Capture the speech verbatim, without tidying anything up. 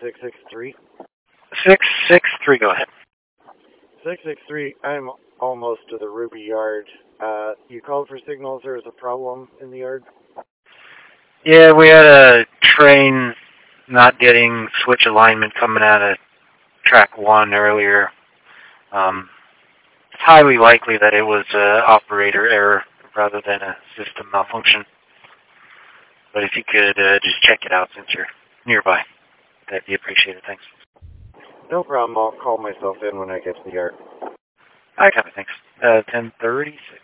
six six three. six six three, go ahead. six six three, I'm almost to the Ruby yard. Uh, you called for signals. There was a problem in the yard? Yeah, we had a train not getting switch alignment coming out of track one earlier. Um, it's highly likely that it was uh, operator error rather than a system malfunction. But if you could uh, just check it out since you're nearby, that'd be appreciated. Thanks. No problem. I'll call myself in when I get to the yard. I got it. Thanks. Uh, ten thirty-six.